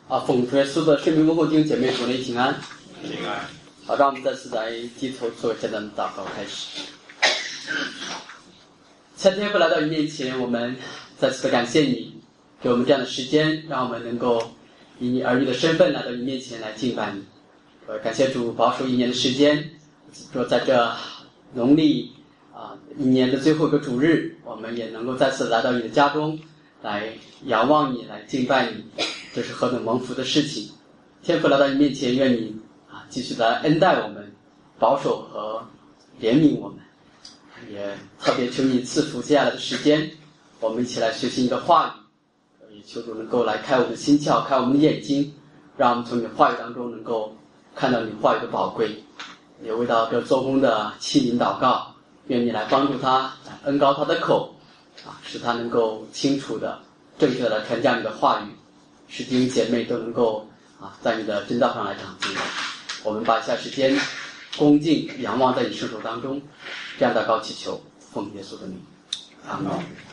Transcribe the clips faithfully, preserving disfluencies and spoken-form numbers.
啊，奉主耶稣的圣名问候弟兄姐妹，主内平安。 平安。 好，让我们再次来低头做简单的祷告开始。前天父来到你面前，我们再次的感谢你，给我们这样的时间，让我们能够以你儿女的身份来到你面前来敬拜你。呃，感谢主保守一年的时间，说在这农历啊一年的最后一个主日，我们也能够再次来到你的家中，来仰望你，来敬拜你，这是何等蒙福的事情。天父来到你面前，愿你啊继续来恩待我们，保守和怜悯我们，也特别求你赐福接下来的时间，我们一起来学习你的话语，也求主能够来开我们的心窍，开我们的眼睛，让我们从你的话语当中能够看到你话语的宝贵。也为到这做工的器皿祷告，愿你来帮助他，来恩膏他的口啊，使他能够清楚的正确的传讲你的话语，使弟兄姐妹都能够啊在你的真道上来长进。我们把一下时间恭敬仰望在你圣手当中，这样祷告祈求，奉耶稣的名，阿门。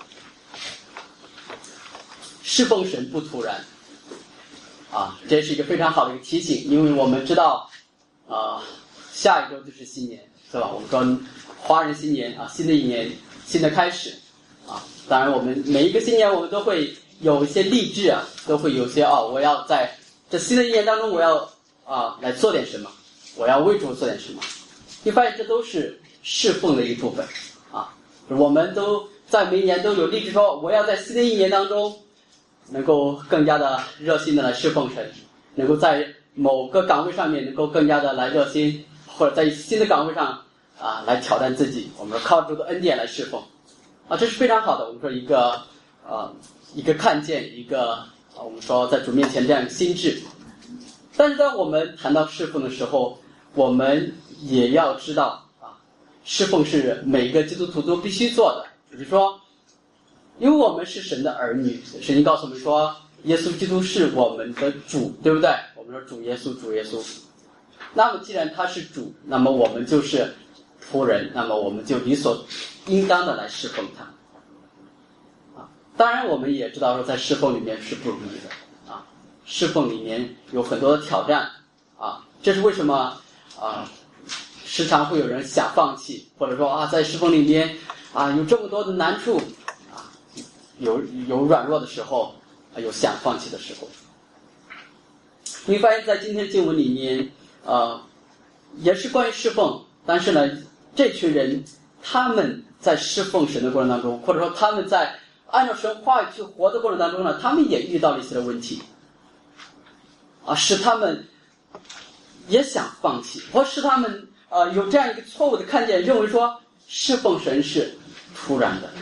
侍奉神不突然啊，这是一个非常好的一个提醒，因为我们知道啊，下一周就是新年，对吧？我们说华人新年啊，新的一年，新的开始啊。当然，我们每一个新年我们都会有一些励志啊，都会有些哦，我要在这新的一年当中，我要啊来做点什么，我要为主做点什么。你发现这都是侍奉的一部分啊。我们都在每一年都有励志说，我要在新的一年当中能够更加的热心的来侍奉神，能够在某个岗位上面能够更加的来热心，或者在新的岗位上啊来挑战自己。我们说靠主的恩典来侍奉啊，这是非常好的。我们说一个呃一个看见，一个啊我们说在主面前这样一个心智。但是当我们谈到侍奉的时候，我们也要知道啊，侍奉是每个基督徒都必须做的。比如说，因为我们是神的儿女，圣经告诉我们说，耶稣基督是我们的主，对不对？我们说主耶稣，主耶稣。那么既然他是主，那么我们就是仆人，那么我们就理所应当的来侍奉他。啊，当然我们也知道说，在侍奉里面是不容易的啊，侍奉里面有很多的挑战啊，这是为什么啊？时常会有人想放弃，或者说啊，在侍奉里面啊有这么多的难处啊，有有软弱的时候，啊有想放弃的时候。你发现在今天经文里面，呃，也是关于侍奉，但是呢，这群人他们在侍奉神的过程当中，或者说他们在按照神话语去活的过程当中呢，他们也遇到了一些的问题，啊，使他们也想放弃，或使他们呃有这样一个错误的看见，认为说侍奉神是突然的。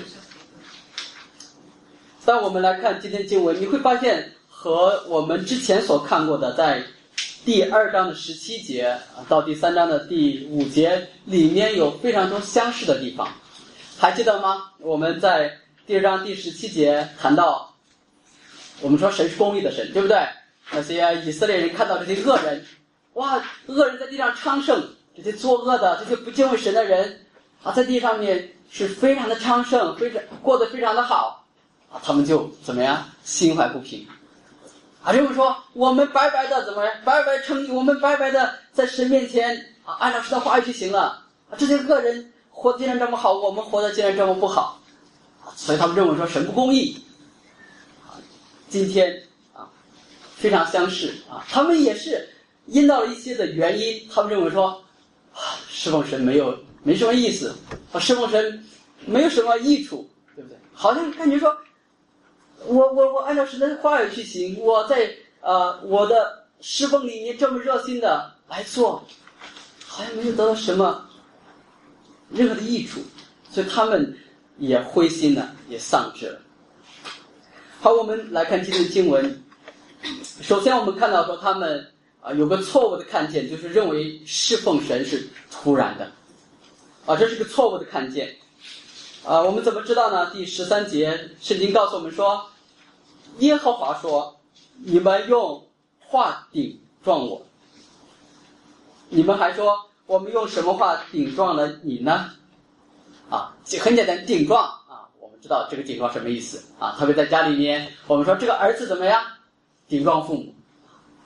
当我们来看今天经文，你会发现和我们之前所看过的，在第二章的十七节到第三章的第五节里面有非常多相似的地方，还记得吗？我们在第二章第十七节谈到，我们说神是公义的神，对不对？那些以色列人看到这些恶人，哇，恶人在地上昌盛，这些作恶的，这些不敬畏神的人啊，在地上面是非常的昌盛，非常过得非常的好啊，他们就怎么样，心怀不平啊，认为说我们白白的怎么样，白白称义，我们白白的在神面前啊，按照神的话语就行了啊，这些恶人活得竟然这么好，我们活得竟然这么不好啊，所以他们认为说神不公义啊。今天啊，非常相似啊，他们也是因到了一些的原因，他们认为说啊，侍奉神没有没什么意思啊，侍奉神没有什么益处，对不对？好像感觉说我我我按照神的话语去行，我在呃我的侍奉里面这么热心的来做，好像没有得到什么任何的益处，所以他们也灰心了，也丧志了。好，我们来看今天的经文。首先我们看到说他们啊有个错误的看见，就是认为侍奉神是突然的啊，这是个错误的看见啊。我们怎么知道呢？第十三节圣经告诉我们说，耶和华说，你们用话顶撞我，你们还说我们用什么话顶撞了你呢？啊，很简单，顶撞啊，我们知道这个顶撞什么意思啊？特别在家里面，我们说这个儿子怎么样，顶撞父母，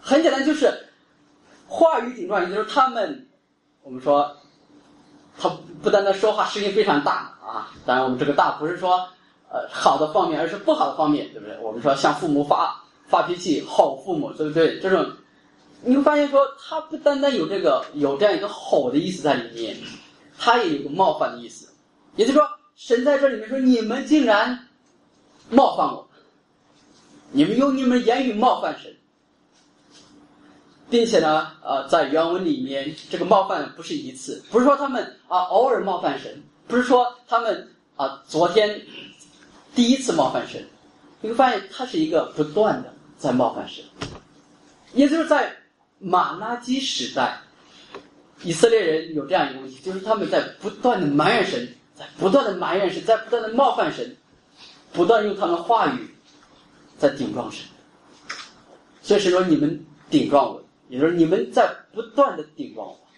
很简单，就是话语顶撞，也就是他们，我们说，他不单单说话声音非常大啊，当然我们这个大不是说呃好的方面，而是不好的方面，对不对？我们说向父母发发脾气，吼父母，对不对？这种你会发现说，他不单单有这个有这样一个吼的意思在里面，他也有个冒犯的意思，也就是说，神在这里面说，你们竟然冒犯我，你们用你们言语冒犯神。并且呢，呃，在原文里面，这个冒犯不是一次，不是说他们啊偶尔冒犯神，不是说他们啊昨天第一次冒犯神，你会发现他是一个不断的在冒犯神。也就是在马拉基时代，以色列人有这样一个问题，就是他们在不断的埋怨神，在不断的埋怨神，在不断的冒犯神，不断用他们话语在顶撞神。所以是说你们顶撞我，也就是你们在不断的顶撞我。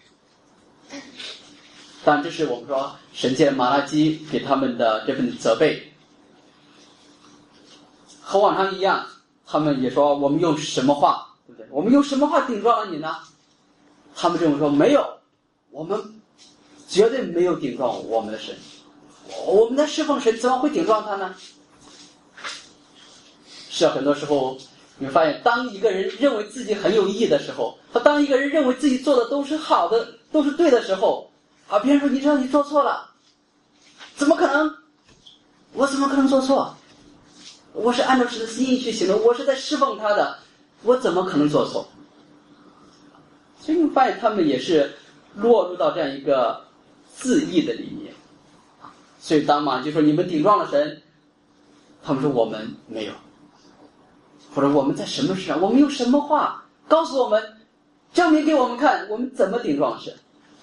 当然这是我们说神借马拉基给他们的这份责备。和往常一样，他们也说我们用什么话，对不对？我们用什么话顶撞了你呢？他们这种说没有，我们绝对没有顶撞我们的神，我们在侍奉神，怎么会顶撞他呢？是啊，很多时候你会发现，当一个人认为自己很有意义的时候，和当一个人认为自己做的都是好的，都是对的时候，啊，别人说你知道你做错了，怎么可能？我怎么可能做错？我是按照神的心意去行的，我是在侍奉他的，我怎么可能做错？所以你发现他们也是落入到这样一个自义的里面。所以当马就说你们顶撞了神，他们说我们没有，或者我们在什么事上，我们用什么话告诉我们，证明给我们看，我们怎么顶撞神。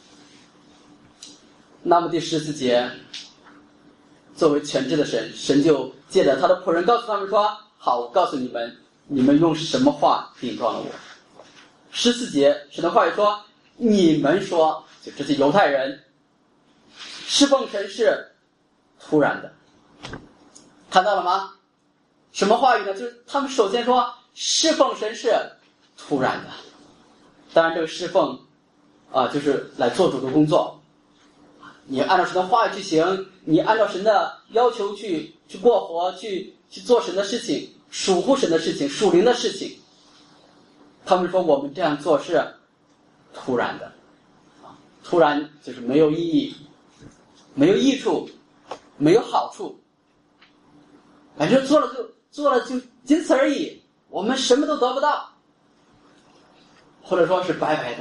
那么第十四节，作为全知的神，神就借着他的仆人告诉他们说，好，我告诉你们，你们用什么话顶撞了我。十四节神的话语说，你们说，就这些犹太人侍奉神是突然的，看到了吗？什么话语呢？就是他们首先说侍奉神是突然的。当然这个侍奉啊，就是来做主的工作，你按照神的话语去行，你按照神的要求去去过活，去去做神的事情，属乎神的事情，属灵的事情。他们说我们这样做是突然的，啊，突然就是没有意义，没有益处，没有好处，反正做了就做了就仅此而已，我们什么都得不到，或者说是白白的，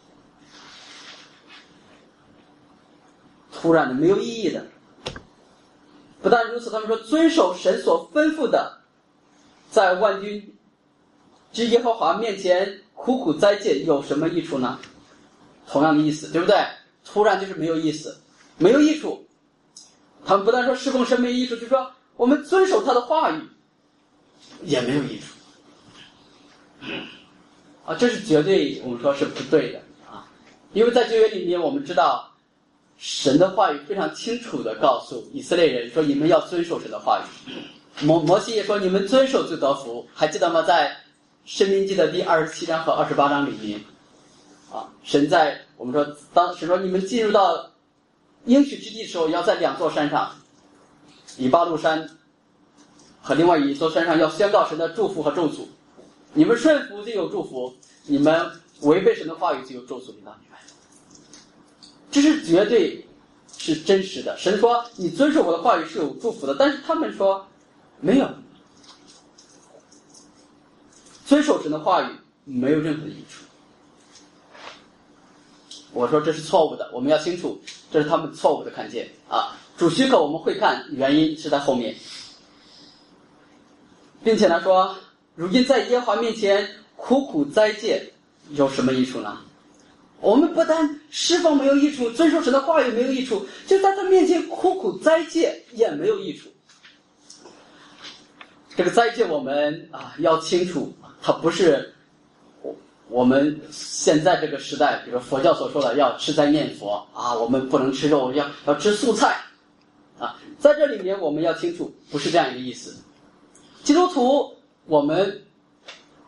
突然的，没有意义的。不但如此，他们说遵守神所吩咐的，在万军之耶和华面前苦苦斋戒有什么益处呢？同样的意思，对不对？突然就是没有意思，没有益处。他们不但说侍奉神没有益处，就说我们遵守他的话语也没有益处。啊，这是绝对我们说是不对的啊！因为在旧约里面，我们知道神的话语非常清楚地告诉以色列人说，你们要遵守神的话语。摩摩西也说，你们遵守就得福，还记得吗？在申命记的第二十七章和二十八章里面，啊，神在我们说，当时说你们进入到应许之地的时候，要在两座山上，以巴路山和另外一座山上要宣告神的祝福和咒诅。你们顺服就有祝福，你们违背神的话语就有咒诅临到你们。这是绝对是真实的。神说你遵守我的话语是有祝福的，但是他们说没有，遵守神的话语没有任何的益处。我说这是错误的，我们要清楚，这是他们错误的看见啊。主许可我们会看，原因是在后面，并且呢说，如今在耶和华面前苦苦斋戒有什么益处呢？我们不但侍奉没有益处，遵守神的话语没有益处，就在他面前苦苦斋戒也没有益处。这个斋戒我们啊要清楚，它不是我们现在这个时代，比如佛教所说的要吃斋念佛啊，我们不能吃肉，要要吃素菜啊，在这里面我们要清楚，不是这样一个意思。基督徒我们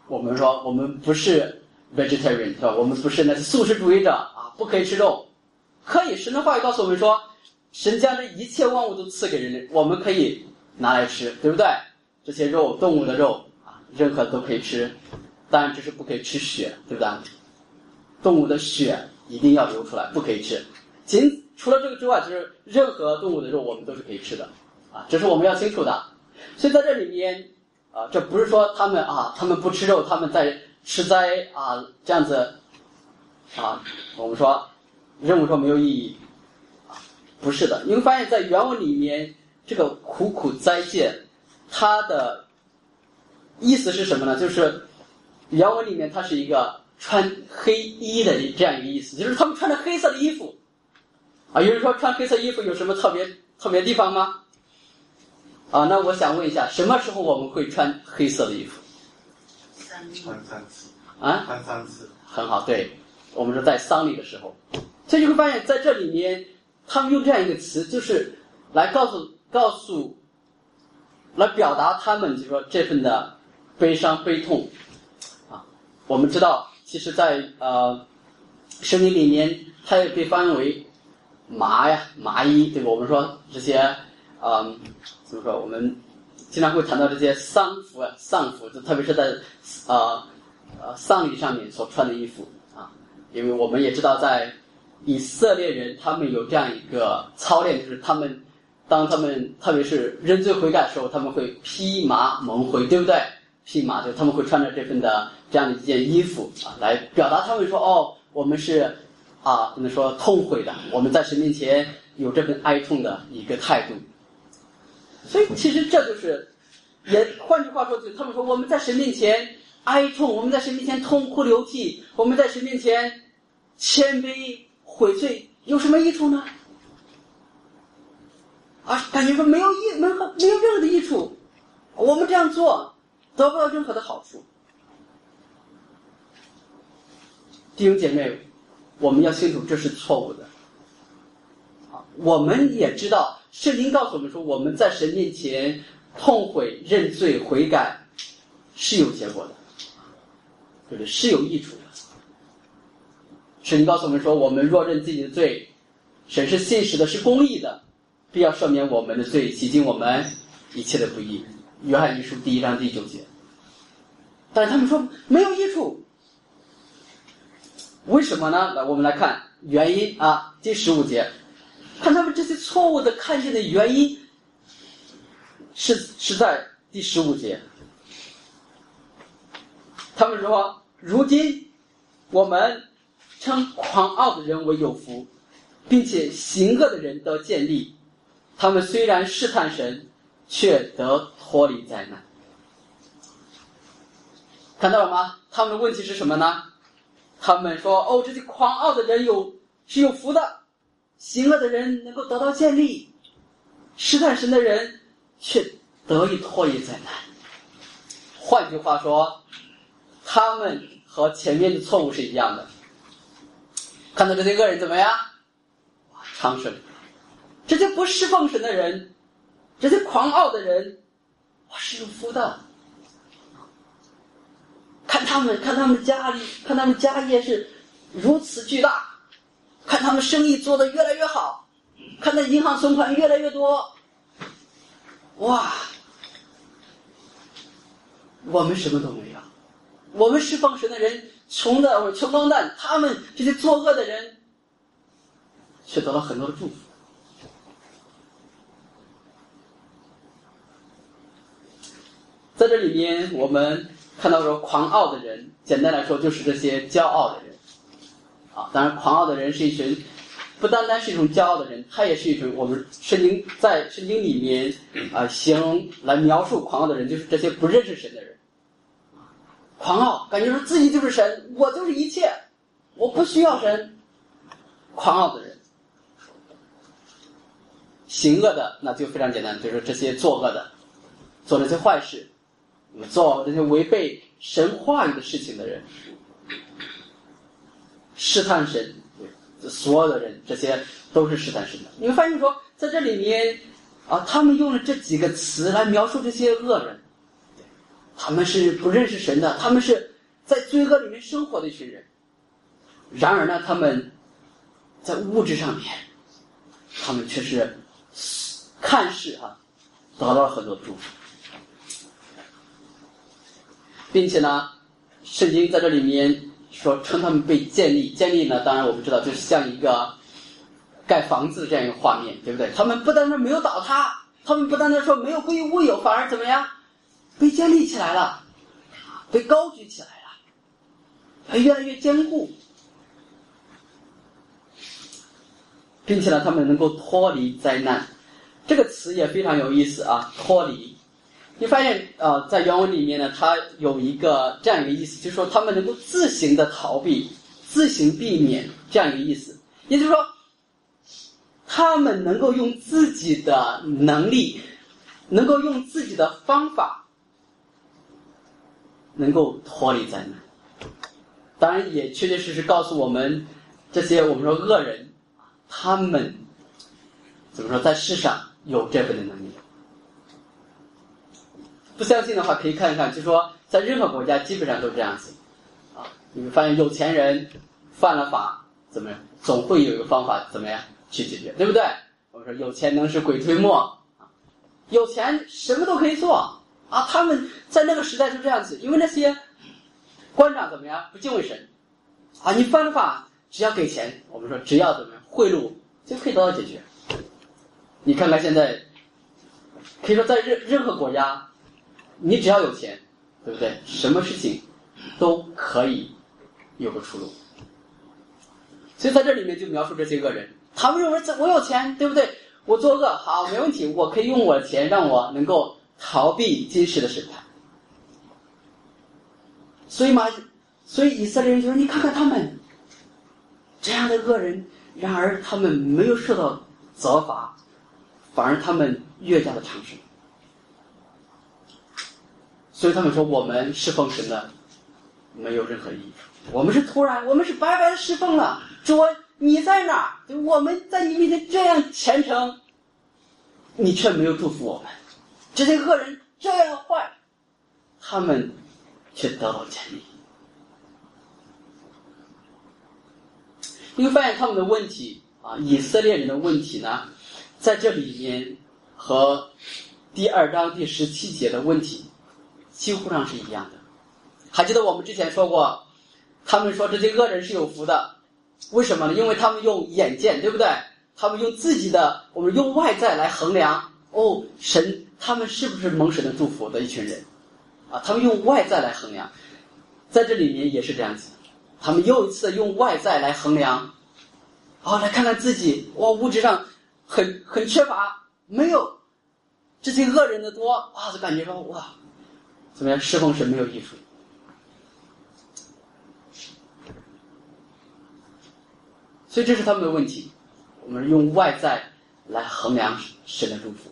我们说我们不是 vegetarian 是吧？我们不是那些素食主义者啊，不可以吃肉。可以，神的话语告诉我们说，神将这一切万物都赐给人类，我们可以拿来吃，对不对？这些肉，动物的肉啊，任何都可以吃，当然只是不可以吃血，对不对？动物的血一定要流出来，不可以吃。仅除了这个之外，就是任何动物的肉我们都是可以吃的啊，这是我们要清楚的。所以在这里面啊，这不是说他们啊，他们不吃肉，他们在吃斋啊这样子啊，我们说任务说没有意义啊，不是的。你会发现在原文里面这个苦苦斋戒，它的意思是什么呢？就是原文里面它是一个穿黑衣的这样一个意思，就是他们穿着黑色的衣服啊。有人说穿黑色衣服有什么特别特别地方吗？啊，那我想问一下，什么时候我们会穿黑色的衣服？ 穿三次啊， 穿三次， 很好，对，我们说在丧礼的时候，所以你会发现在这里面，他们用这样一个词，就是来告诉告诉，来表达他们就是说这份的悲伤悲痛啊。我们知道，其实在呃圣经里面，它也被翻译为麻呀麻衣，对吧？我们说这些嗯、呃、怎么说？我们经常会谈到这些丧服啊丧服，就特别是在呃呃丧礼上面所穿的衣服啊，因为我们也知道在以色列人他们有这样一个操练，就是他们当他们特别是认罪悔改的时候，他们会披麻蒙灰，对不对？披麻，就他们会穿着这份的这样的一件衣服啊，来表达他们说哦，我们是啊，怎么说痛悔的，我们在神面前有这份哀痛的一个态度。所以其实这就是也换句话说，就他们说我们在神面前哀痛，我们在神面前痛哭流涕，我们在神面前谦卑悔罪，有什么益处呢？啊，感觉说没有益，没有没有任何的益处，我们这样做得不到任何的好处。弟兄姐妹，我们要清楚这是错误的。啊，我们也知道圣经告诉我们说，我们在神面前痛悔认罪悔改是有结果的，就是是有益处的。圣经告诉我们说，我们若认自己的罪，神是信实的，是公义的，必要赦免我们的罪，洗净我们一切的不义。约翰一书第一章第九节。但是他们说没有益处，为什么呢？来，我们来看原因啊，第十五节，看他们这些错误的看见的原因是是在第十五节。他们说，如今我们称狂傲的人为有福，并且行恶的人得建立。他们虽然试探神，却得脱离灾难。看到了吗？他们的问题是什么呢？他们说，哦，这些狂傲的人有是有福的，行恶的人能够得到建立，试探神的人却得以脱离灾难。换句话说，他们和前面的错误是一样的。看到这些恶人怎么样？哇，昌盛。这些不侍奉神的人，这些狂傲的人，哇，是有福的。看他们，看他们家里，看他们家业是如此巨大，看他们生意做得越来越好，看他银行存款越来越多，哇！我们什么都没有，我们侍奉神的人穷的穷光蛋，他们这些作恶的人却得了很多的祝福。在这里面，我们看到说狂傲的人，简单来说就是这些骄傲的人啊。当然狂傲的人是一群不单单是一种骄傲的人，他也是一种我们圣经在圣经里面啊形容来描述狂傲的人，就是这些不认识神的人。狂傲感觉说自己就是神，我就是一切，我不需要神。狂傲的人，行恶的那就非常简单，就是这些作恶的，做这些坏事，做这些违背神话语的事情的人，试探神，所有的人，这些都是试探神的。你会发现说，在这里面啊，他们用了这几个词来描述这些恶人。 他们是不认识神的，他们是在罪恶里面生活的一群人。然而呢，他们在物质上面，他们却是看似哈、啊、得到了很多祝福，并且呢，圣经在这里面说称他们被建立，建立呢，当然我们知道就是像一个盖房子的这样一个画面，对不对？他们不单单没有倒塌，他们不单单说没有归于乌有，反而怎么样？被建立起来了，被高举起来了，越来越坚固，并且呢，他们能够脱离灾难。这个词也非常有意思啊，脱离。你发现呃，在原文里面呢，它有一个这样一个意思，就是说他们能够自行的逃避，自行避免这样一个意思。也就是说，他们能够用自己的能力，能够用自己的方法，能够脱离灾难。当然，也确确实实告诉我们，这些我们说恶人，他们怎么说，在世上有这份的能力。不相信的话，可以看一看，就是说，在任何国家基本上都这样子啊。你会发现，有钱人犯了法，怎么样，总会有一个方法，怎么样去解决，对不对？我们说有钱能使鬼推磨啊，有钱什么都可以做啊。他们在那个时代就这样子，因为那些官长怎么样不敬畏神啊，你犯了法，只要给钱，我们说只要怎么样贿赂就可以得到解决。你看看现在，可以说在任任何国家，你只要有钱，对不对？什么事情都可以有个出路。所以在这里面就描述这些恶人，他们认为我有钱，对不对？我作恶好没问题，我可以用我的钱让我能够逃避今世的审判。所以嘛，所以以色列人就说：你看看他们这样的恶人，然而他们没有受到责罚，反而他们越加的长生。所以他们说，我们侍奉神的没有任何意义，我们是突然，我们是白白的侍奉了。主啊，你在哪儿？我们在你面前这样虔诚，你却没有祝福我们。这些恶人这样坏，他们却得到建立。你会发现他们的问题啊，以色列人的问题呢，在这里面和第二章第十七节的问题几乎上是一样的。还记得我们之前说过，他们说这些恶人是有福的，为什么呢？因为他们用眼见，对不对？他们用自己的，我们用外在来衡量，哦，神他们是不是蒙神的祝福的一群人啊？他们用外在来衡量，在这里面也是这样子，他们又一次用外在来衡量，哦，来看看自己，哇，物质上很很缺乏，没有这些恶人的多啊，就感觉说哇，怎么样，侍奉神没有益处。所以这是他们的问题，我们用外在来衡量神的祝福。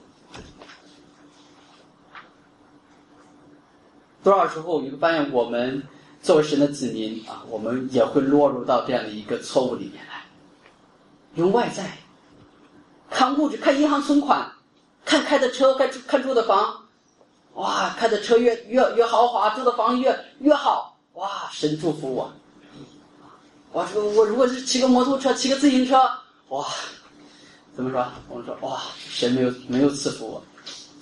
多少时候你会发现，我们作为神的子民啊，我们也会落入到这样的一个错误里面来，用外在看物质，看银行存款，看开的车，看看住的房，哇，开的车越越越豪华，住的房越越好，哇，神祝福我。我说我如果是骑个摩托车，骑个自行车，哇，怎么说？我们说哇，神没有没有赐福我。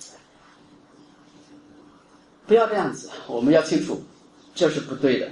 不要这样子，我们要清楚，这是不对的。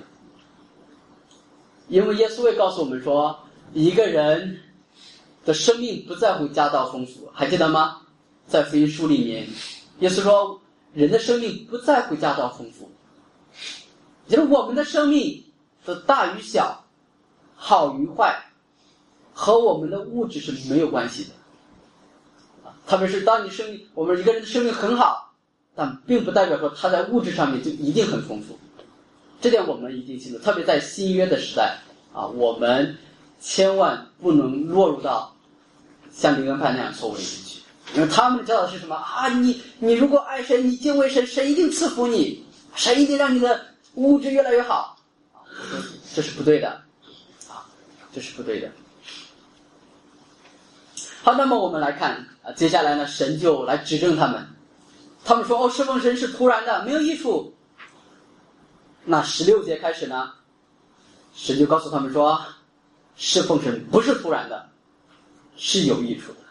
因为耶稣会告诉我们说，一个人的生命不在乎家道丰富，还记得吗？在福音书里面，耶稣说，人的生命不在乎家道丰富，也就是我们的生命的大与小，好与坏，和我们的物质是没有关系的。特别是当你生命，我们一个人的生命很好，但并不代表说他在物质上面就一定很丰富。这点我们一定清楚，特别在新约的时代啊，我们千万不能落入到像灵恩派那样错误的进去。因为他们教导的是什么啊？你你如果爱神，你敬畏神，神一定赐福你，神一定让你的物质越来越好。这是不对的。这是不对的。好，那么我们来看啊，接下来呢，神就来指正他们。他们说：“哦，侍奉神是突然的，没有益处。 那十六节开始呢，神就告诉他们说，侍奉神不是突然的，是有益处的。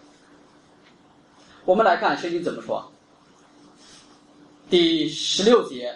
我们来看圣经怎么说。第十六节，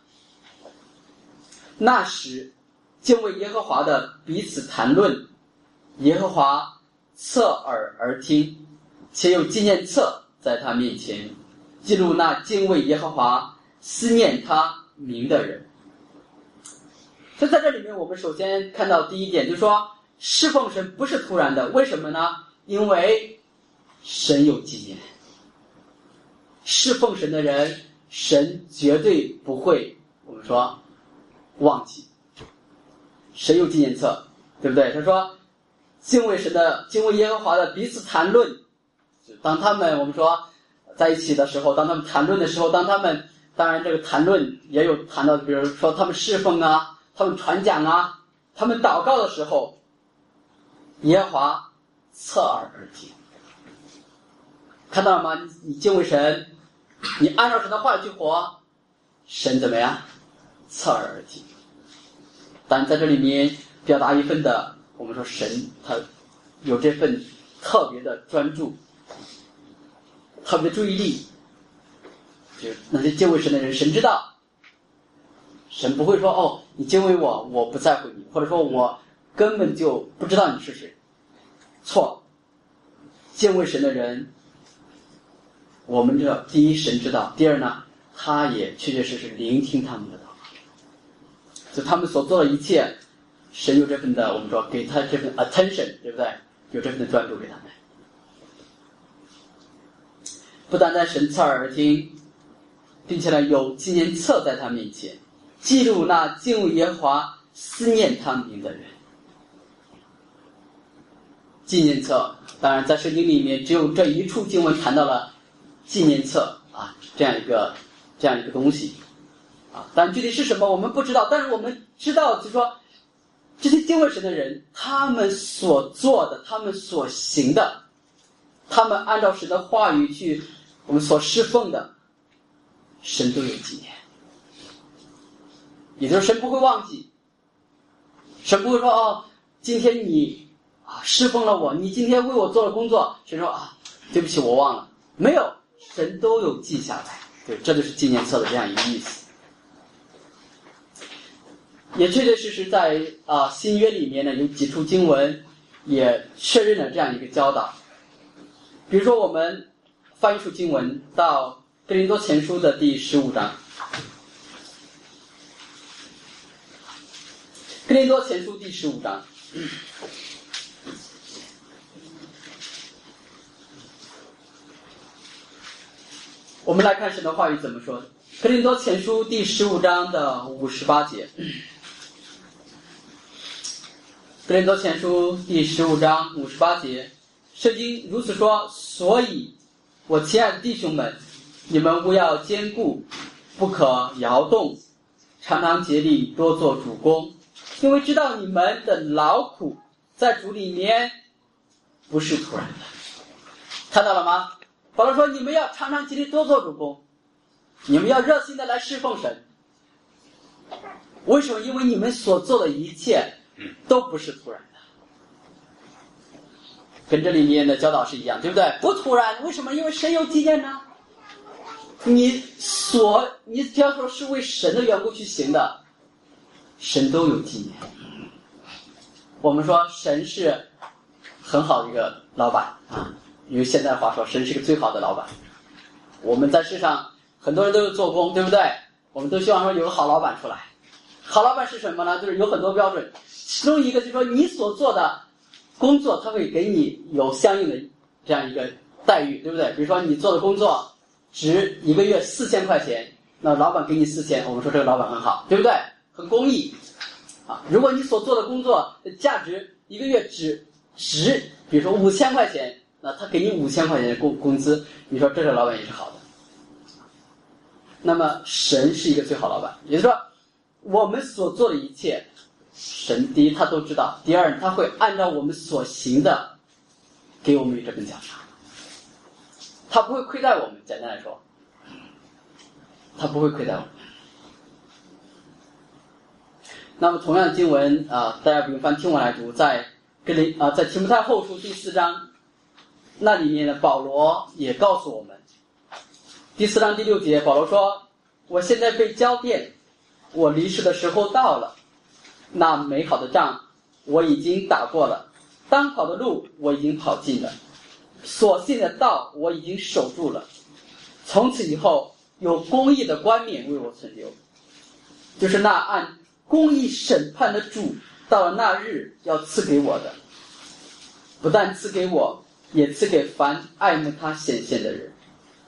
那时敬畏耶和华的彼此谈论，耶和华侧耳而听，且有纪念册在他面前，记录那敬畏耶和华思念他名的人。所以在这里面我们首先看到第一点，就是说侍奉神不是突然的。为什么呢？因为神有纪念。侍奉神的人，神绝对不会我们说忘记。神有纪念册，对不对？他说敬畏神的敬畏耶和华的彼此谈论，当他们我们说在一起的时候，当他们谈论的时候，当他们当然这个谈论也有谈到，比如说他们侍奉啊，他们传讲啊，他们祷告的时候，耶和华侧耳而听。看到了吗？你敬畏神，你按照神的话去活，神怎么样？侧耳而听。但在这里面表达一份的，我们说神他有这份特别的专注，特别的注意力。就是那些敬畏神的人，神知道，神不会说哦，你敬畏我，我不在乎你，或者说我根本就不知道你是谁。错，敬畏神的人，我们这第一神知道，第二呢，他也确确实实聆听他们的祷告。就他们所做的一切，神有这份的，我们说给他这份 attention， 对不对？有这份的专注给他们。不单单神侧耳而听，并且呢有纪念册在他面前，记录那敬畏耶和华思念他名的人。纪念册，当然在圣经里面只有这一处经文谈到了纪念册啊，这样一个这样一个东西啊，但具体是什么我们不知道，但是我们知道就是说这些敬畏神的人，他们所做的，他们所行的，他们按照神的话语去我们所侍奉的，神都有纪念。也就是神不会忘记，神不会说哦，今天你啊侍奉了我，你今天为我做了工作，神说啊对不起我忘了，没有，神都有记下来。对，这就是纪念册的这样一个意思。也确确实实在啊新约里面呢有几处经文也确认了这样一个教导。比如说我们翻一处经文到哥林多前书的第十五章，哥林多前书第十五章，我们来看神的话语怎么说的。哥林多前书第十五章的五十八节，哥林多前书第十五章五十八节，圣经如此说，所以我亲爱的弟兄们，你们务要坚固，不可摇动，常常竭力多做主工，因为知道你们的劳苦在主里面不是突然的。看到了吗？保罗说你们要常常竭力多做主工，你们要热心的来侍奉神。为什么？因为你们所做的一切都不是突然的，跟这里面的教导是一样，对不对？不突然，为什么？因为神有纪念呢。你所你只要说是为神的缘故去行的，神都有纪念。我们说神是很好的一个老板啊，用现在的话说，神是个最好的老板。我们在世上很多人都有做工，对不对？我们都希望说有个好老板出来。好老板是什么呢？就是有很多标准，其中一个就是说你所做的工作，他会给你有相应的这样一个待遇，对不对？比如说你做的工作值一个月四千块钱，那老板给你四千，我们说这个老板很好，对不对？很公益啊。如果你所做的工作的价值一个月只值，比如说五千块钱，那他给你五千块钱的工工资，你说这个老板也是好的。那么神是一个最好老板，也就是说我们所做的一切，神第一他都知道，第二他会按照我们所行的给我们这份奖赏，他不会亏待我们。简单来说，他不会亏待我们。 那么同样的经文啊、呃，大家不用翻，听我来读，在格林啊、呃，在提摩太后书第四章，那里面的保罗也告诉我们，第四章第六节，保罗说：“我现在被交奠，我离世的时候到了。那美好的仗我已经打过了，当跑的路我已经跑尽了，所信的道我已经守住了。从此以后，有公义的冠冕为我存留，就是那按公义审判的主，到了那日要赐给我的，不但赐给我，也赐给凡爱慕他显现的人。”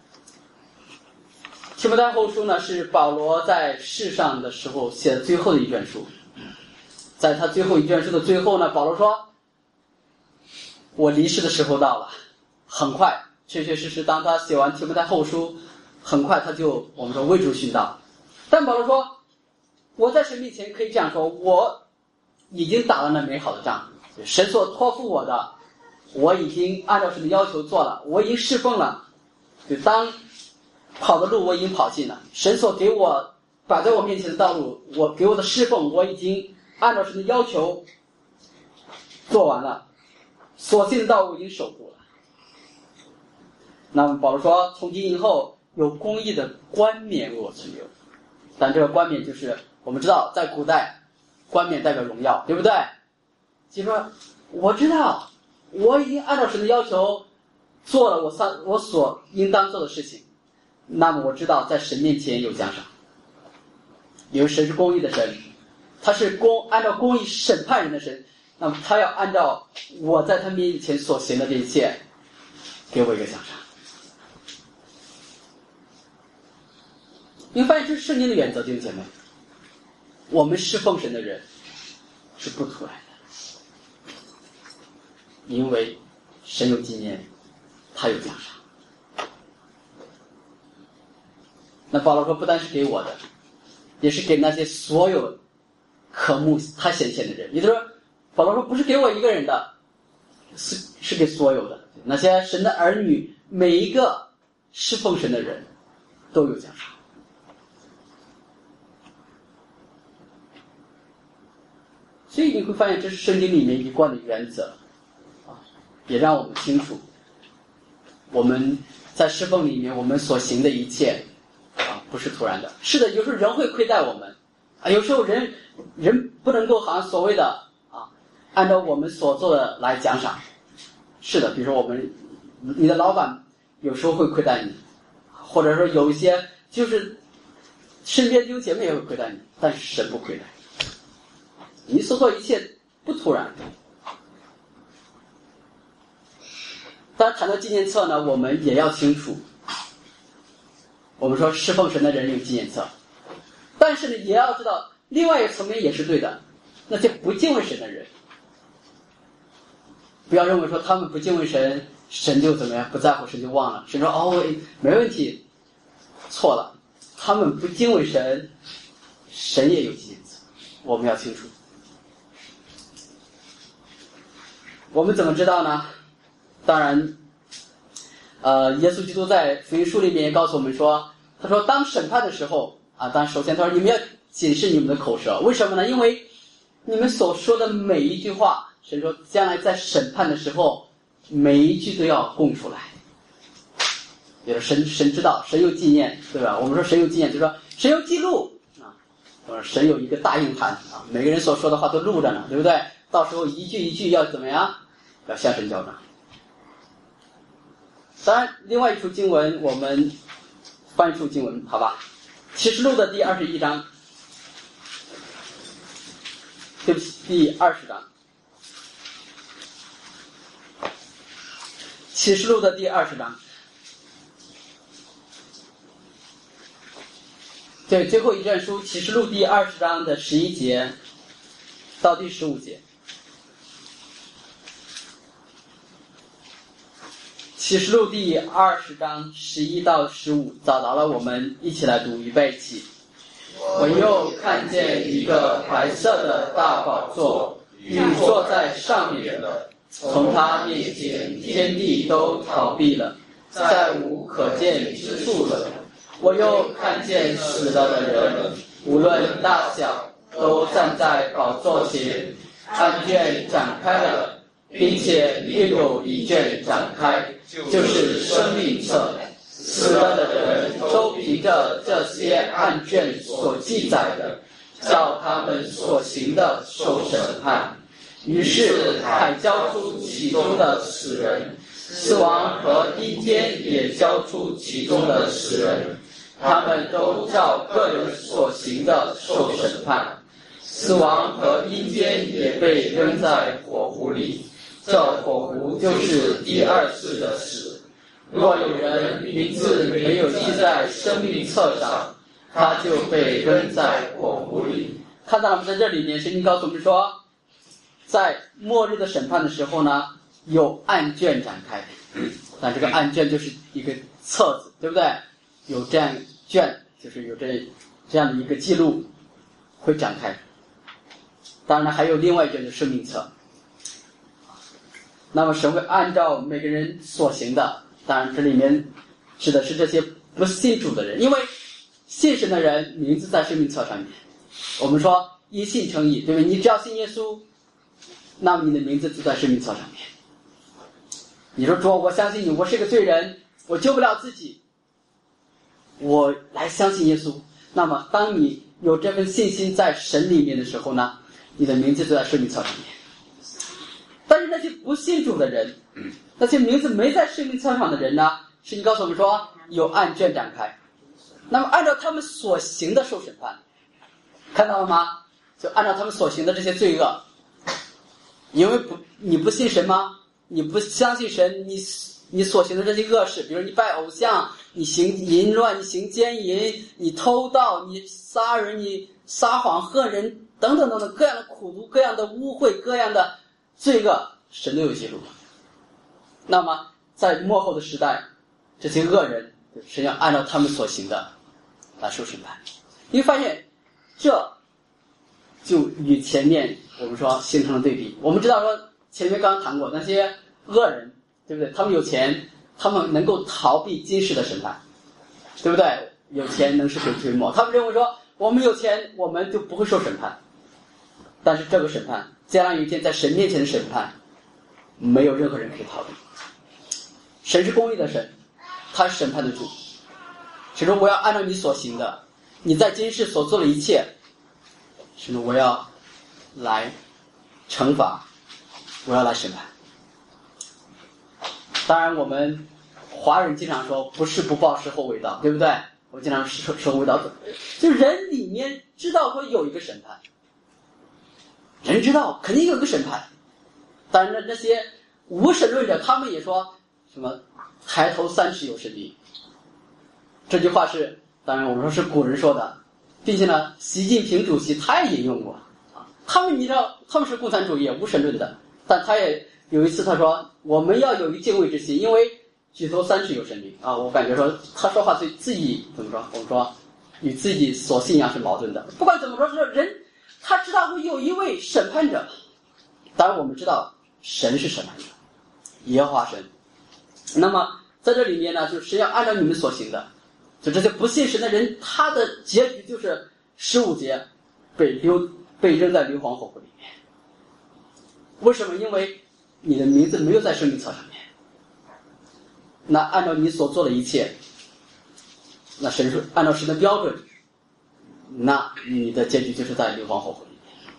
提摩太后书呢，是保罗在世上的时候写的最后的一卷书。在他最后一卷书的最后呢，保罗说：“我离世的时候到了。”很快，确确实实，当他写完提摩太后书，很快他就我们说为主殉道。但保罗说：“我在神面前可以这样说，我已经打了那美好的仗，神所托付我的，我已经按照神的要求做了，我已经侍奉了。就当跑的路我已经跑尽了，神所给我摆在我面前的道路，我给我的侍奉，我已经按照神的要求做完了，所信的道我已经守住了。”那么保罗说：“从今以后，有公义的冠冕为我存留。”但这个冠冕就是我们知道，在古代，冠冕代表荣耀，对不对？就说我知道，我已经按照神的要求做了我三我所应当做的事情，那么我知道在神面前有奖赏，因为神是公义的神，他是公按照公义审判人的神，那么他要按照我在他面前所行的这一切，给我一个奖赏。你会发现这是圣经的原则，弟兄姐妹。我们侍奉神的人是不突然的，因为神有纪念，他有奖赏。那保罗说，不单是给我的，也是给那些所有渴慕他显现的人。也就是说，保罗说不是给我一个人的，是是给所有的那些神的儿女，每一个侍奉神的人都有奖赏。所以你会发现，这是圣经里面一贯的原则啊，也让我们清楚，我们在侍奉里面我们所行的一切啊，不是突然的。是的，有时候人会亏待我们啊，有时候人人不能够好像所谓的啊，按照我们所做的来奖赏。是的，比如说我们你的老板有时候会亏待你，或者说有一些就是身边弟兄姐妹也会亏待你，但是神不亏待。你所做一切不突然。当然谈到纪念册呢，我们也要清楚，我们说侍奉神的人有纪念册，但是呢也要知道另外一个层面也是对的，那些不敬畏神的人，不要认为说他们不敬畏神，神就怎么样，不在乎，神就忘了，神说哦没问题，错了，他们不敬畏神，神也有纪念册，我们要清楚。我们怎么知道呢？当然呃，耶稣基督在福音书里面也告诉我们说，他说当审判的时候啊，当然首先他说你们要谨慎你们的口舌，为什么呢？因为你们所说的每一句话，神说将来在审判的时候每一句都要供出来。也就是神神知道，神有纪念，对吧？我们说神有纪念，就是说神有记录啊，我说神有一个大硬盘啊，每个人所说的话都录着呢，对不对？到时候一句一句要怎么样？要向神交账。当然，另外一处经文，我们翻一处经文，好吧？启示录的第二十一章，对不起，第二十章。启示录的第二十章，对，最后一卷书，启示录第二十章的十一节到第十五节。启示录第二十章十一到十五，找到了，我们一起来读，预备起。我又看见一个白色的大宝座，与坐在上面的，从他面前天地都逃避了，再无可见之处了。我又看见死了的人，无论大小， 都站在宝座前，案卷展开了，并且另有一卷展开，就是生命册。死了的人都凭着这些案卷所记载的，照他们所行的受审判。于是海交出其中的死人，死亡和阴间也交出其中的死人，他们都照个人所行的受审判。死亡和阴间也被扔在火湖里，这火湖就是第二次的死。若有人名字没有记在生命册上，他就被扔在火湖里。看到了吗？在这里面圣经告诉我们说，在末日的审判的时候呢，有案卷展开，但这个案卷就是一个册子，对不对？有这样卷，就是有这这样的一个记录会展开。当然还有另外一卷就是生命册。那么神会按照每个人所行的，当然这里面指的是这些不信主的人，因为信神的人名字在生命册上面。我们说因信称义，对不对？你只要信耶稣，那么你的名字就在生命册上面。你说主，我相信你，我是个罪人，我救不了自己，我来相信耶稣。那么当你有这份信心在神里面的时候呢，你的名字就在生命册上面。但是那些不信主的人，那些名字没在生命册上的人呢，圣经告诉我们说有案卷展开，那么按照他们所行的受审判。看到了吗？就按照他们所行的这些罪恶，因为不你不信神吗？你不相信神，你你所行的这些恶事，比如你拜偶像，你行淫乱，你行奸淫，你偷盗，你杀人，你撒谎恨人，等等等等，各样的苦毒，各样的污秽，各样的罪恶，神都有记录。那么在末后的时代，这些恶人神要按照他们所行的来受审判。你会发现这就与前面我们说形成了对比。我们知道说前面刚刚谈过那些恶人，对不对？他们有钱，他们能够逃避今世的审判，对不对？有钱能使鬼推磨，他们认为说我们有钱我们就不会受审判。但是这个审判将来有一天在神面前的审判，没有任何人可以逃避。神是公义的神，他是审判的主。神说我要按照你所行的，你在今世所做的一切，神说我要来惩罚，我要来审判。当然我们华人经常说不是不报时候未到，对不对？我经常说时候未到，就人里面知道说有一个审判，人知道肯定有一个审判。当然那些无神论者他们也说什么抬头三尺有神明，这句话是当然我们说是古人说的，并且呢习近平主席他也引用过。他们你知道他们是共产主义无神论的，但他也有一次他说我们要有一个敬畏之心，因为举头三尺有神明啊。我感觉说他说话对自己怎么说，我们说与自己所信仰是矛盾的。不管怎么说，是人他知道会有一位审判者。当然我们知道神是审判者，耶和华神。那么在这里面呢，就是神要按照你们所行的，就这些不信神的人，他的结局就是十五节被丢被扔在硫磺火湖里面。为什么？因为你的名字没有在生命册上面。那按照你所做的一切，那神是按照神的标准，那你的结局就是在硫磺火湖里面。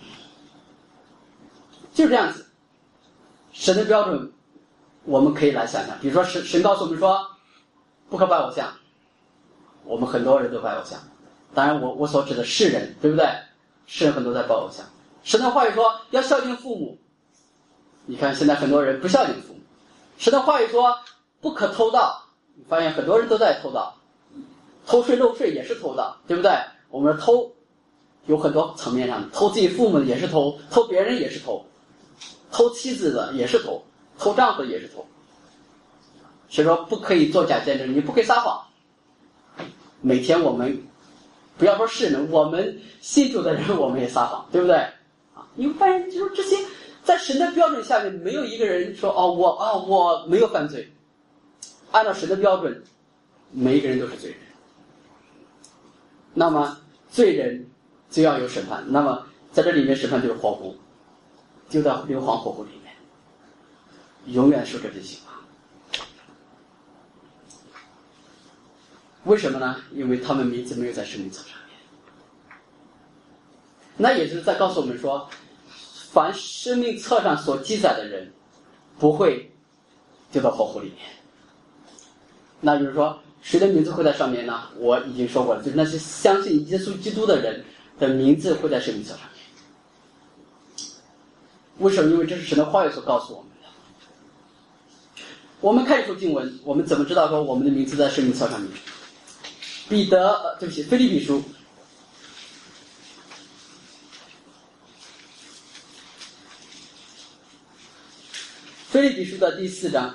就是这样子。神的标准我们可以来想想，比如说神神告诉我们说不可拜偶像，我们很多人都拜偶像。当然我我所指的世人，对不对？世人很多在拜偶像。神的话语说要孝敬父母，你看现在很多人不孝敬父母。神的话语说不可偷盗，你发现很多人都在偷盗，偷税漏税也是偷盗，对不对？我们说偷有很多层面上，偷自己父母的也是偷，偷别人也是偷，偷妻子的也是偷，偷丈夫的也是偷。所以说不可以做假见证，你不可以撒谎。每天我们不要说世人，我们信主的人我们也撒谎，对不对？啊，你会发现就是这些在神的标准下面，没有一个人说哦我啊、哦、我没有犯罪。按照神的标准，每一个人都是罪人。那么罪人就要有审判。那么在这里面审判就是火湖，丢到硫磺火湖里面，永远受着这刑罚。为什么呢？因为他们名字没有在生命册上面。那也就是在告诉我们说，凡生命册上所记载的人不会丢到火湖里面。那比如说谁的名字会在上面呢？我已经说过了，就是那些相信耶稣基督的人的名字会在生命册上面。为什么？因为这是神的话语所告诉我们的。我们看一处经文，我们怎么知道说我们的名字在生命册上面？彼得，呃，对不起，腓立比书，腓立比书的第四章。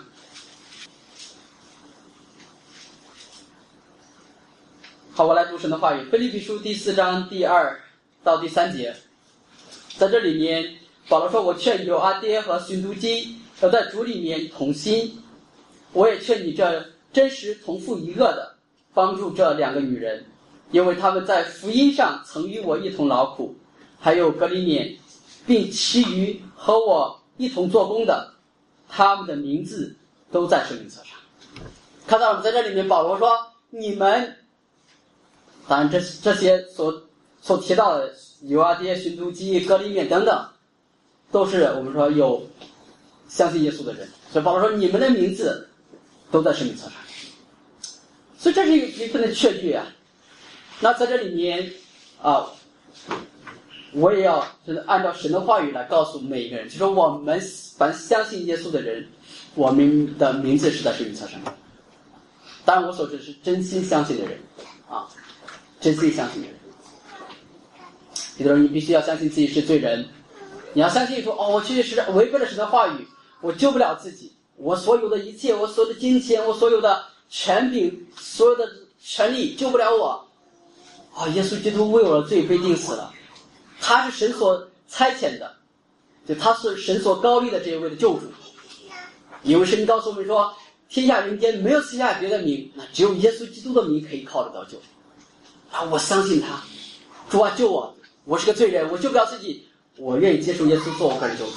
好，我来读神的话语。腓立比书第四章第二到第三节，在这里面，保罗说：“我劝友阿爹和寻都基要在主里面同心，我也劝你这真实同父一恶的。”帮助这两个女人，因为他们在福音上曾与我一同劳苦，还有格里勉，并其余和我一同做工的，他们的名字都在生命册上。看到我们在这里面，保罗说：“你们，当然这这些所所提到的友阿爹、寻都基、格里勉等等，都是我们说有相信耶稣的人。所以保罗说，你们的名字都在生命册上。”所以这是一份的确据啊。那在这里面啊，我也要就是按照神的话语来告诉每一个人，就说我们凡相信耶稣的人，我们的名字是在生命册上面。当然我所指是真心相信的人啊，真心相信的人。比如说你必须要相信自己是罪人，你要相信说哦，我确实是违背了神的话语，我救不了自己，我所有的一切，我所有的金钱，我所有的权柄，所有的权利救不了我啊！耶稣基督为我的罪被钉死了，他是神所差遣的，就他是神所高立的这一位的救主。因为圣经告诉我们说，天下人间没有赐下别的名，那只有耶稣基督的名可以靠得到救啊！我相信他，主啊救我，我是个罪人，我救不了自己，我愿意接受耶稣做我个人救主。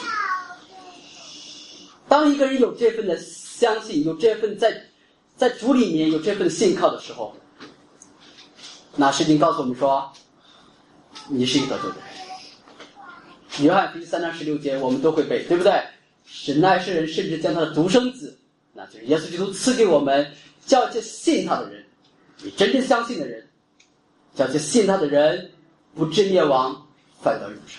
当一个人有这份的相信，有这份在在主里面有这份信靠的时候，那圣经告诉我们说，你是一个得救的人。约翰福音三章十六节我们都会背，对不对？神爱世人，甚至将他的独生子，那就是耶稣基督赐给我们，叫这信他的人，你真正相信的人，叫这信他的人不至灭亡，反得永生。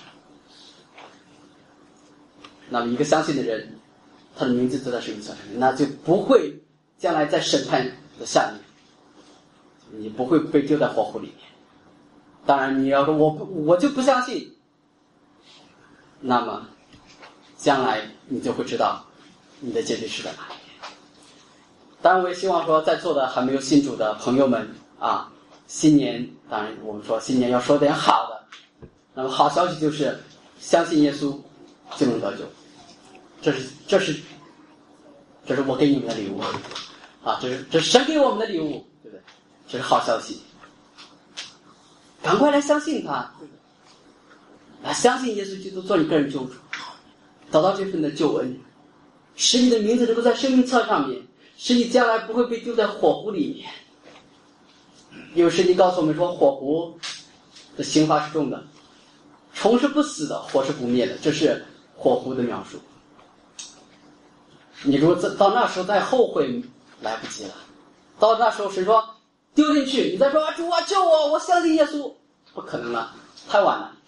那么一个相信的人，他的名字都在生命册上面，那就不会将来在审判的下面，你不会被丢在火湖里面。当然你要说我不我就不相信，那么将来你就会知道你的结局是在哪里。当然我也希望说在座的还没有信主的朋友们啊，新年当然我们说新年要说点好的，那么好消息就是相信耶稣就能得救，这是这是这是我给你们的礼物啊，这是这是神给我们的礼物，对不对？这是好消息，赶快来相信他，对不对？来相信耶稣基督做你个人救主，得到这份的救恩，使你的名字能够在生命册上面，使你将来不会被丢在火湖里面。因为圣经告诉我们说，火湖的刑罚是重的，虫是不死的，火是不灭的，这是火湖的描述。你如果到那时候再后悔，来不及了。到那时候神说丢进去，你再说主啊救我，我相信耶稣，不可能了，太晚了。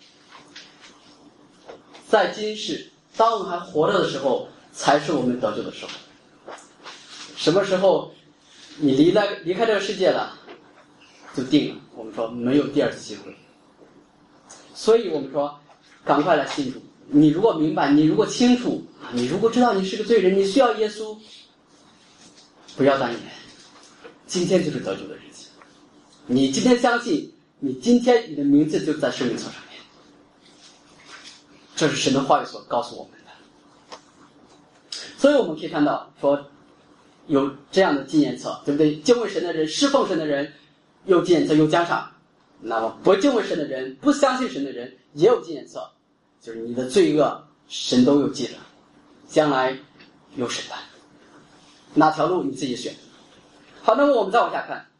在今世，当我们还活着的时候，才是我们得救的时候。什么时候你离开离开这个世界了，就定了。我们说没有第二次机会。所以我们说赶快来信主。你如果明白，你如果清楚，你如果知道你是个罪人，你需要耶稣，不要耽延，今天就是得救的日子。你今天相信，你今天你的名字就在生命册上面，这是神的话语所告诉我们的。所以我们可以看到说有这样的纪念册，对不对？敬畏神的人，侍奉神的人有纪念册有奖赏，那么不敬畏神的人，不相信神的人也有纪念册，就是你的罪恶神都有记着，将来有审判，哪条路你自己选。好，那么我们再往下看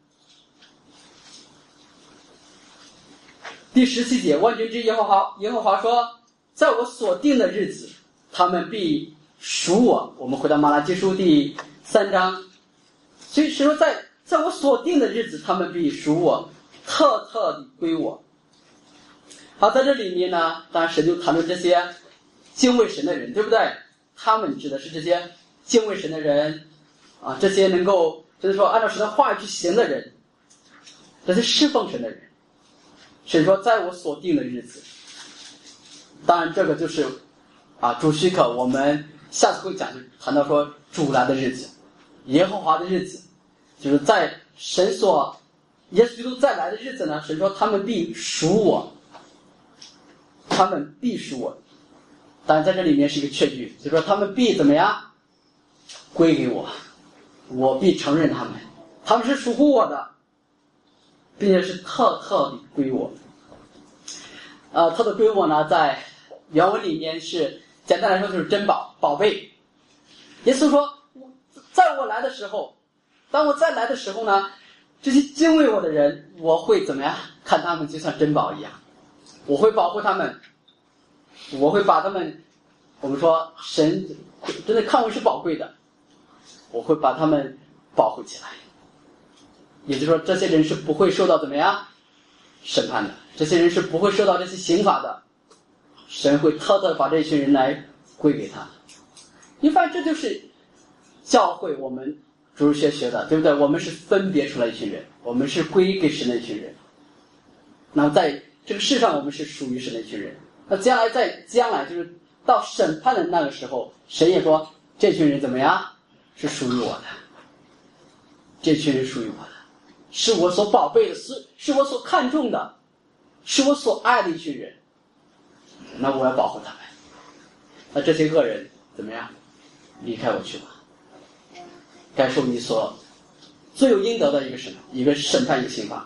第十七节，万军之耶和华耶和华说，在我所定的日子，他们必属我。我们回到马拉基书第三章，所以是说在在我所定的日子，他们必属我，特特地归我。好，在这里面呢，当然神就谈论这些敬畏神的人，对不对？他们指的是这些敬畏神的人啊，这些能够就是说按照神的话语去行的人，这些侍奉神的人。神说在我所定的日子，当然这个就是啊主许可，我们下次会讲，就谈到说主来的日子，耶和华的日子，就是在神所耶稣基督再来的日子呢，神说他们必属我，他们必属我。当然在这里面是一个确据，就是说他们必怎么样归给我，我必承认他们，他们是属乎我的，并且是特特地归我。呃，特特归我呢，在原文里面是简单来说就是珍宝、宝贝。耶稣说，在我来的时候，当我再来的时候呢，这些敬畏我的人，我会怎么样？看他们就像珍宝一样，我会保护他们，我会把他们，我们说神真的看为是宝贵的，我会把他们保护起来。也就是说，这些人是不会受到怎么样审判的，这些人是不会受到这些刑罚的，神会特特把这群人来归给他。你发现这就是教会我们主日学学的，对不对？我们是分别出来一群人，我们是归给神的一群人。那么在这个世上，我们是属于神的一群人。那将来在将来就是到审判的那个时候，神也说这群人怎么样是属于我的，这群人属于我的，是我所宝贝的，是是我所看重的，是我所爱的一群人。那我要保护他们。那这些恶人怎么样？离开我去吧，该受你所罪有应得的一个审一个审判一个刑罚。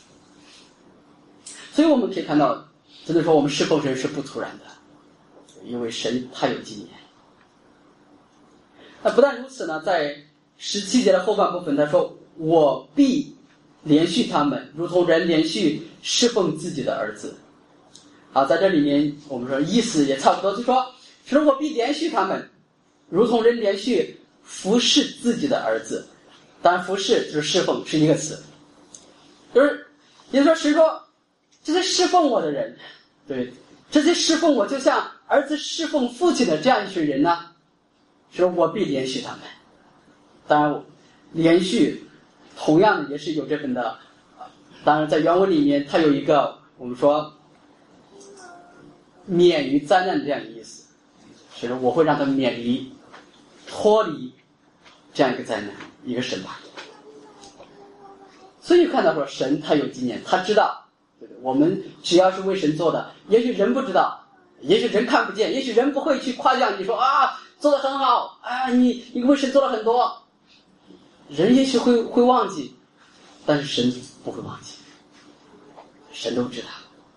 所以我们可以看到，真的说我们侍奉神是不突然的，因为神他有纪念。那不但如此呢，在十七节的后半部分他说，我必连续他们，如同人连续侍奉自己的儿子。好，在这里面我们说意思也差不多，就说是我必连续他们，如同人连续服侍自己的儿子。当然服侍就是侍奉是一个词，就是也就是说神说这些侍奉我的人，对，这些侍奉我就像儿子侍奉父亲的这样一群人呢，说我必连续他们。当然连续同样的也是有这份的，当然在原文里面它有一个我们说免于灾难的这样一个意思，所以说我会让他们免离脱离这样一个灾难一个审判。所以看到说神他有纪念，他知道我们只要是为神做的，也许人不知道，也许人看不见，也许人不会去夸奖你说啊做得很好啊，你你为神做了很多，人也许会会忘记，但是神不会忘记，神都知道。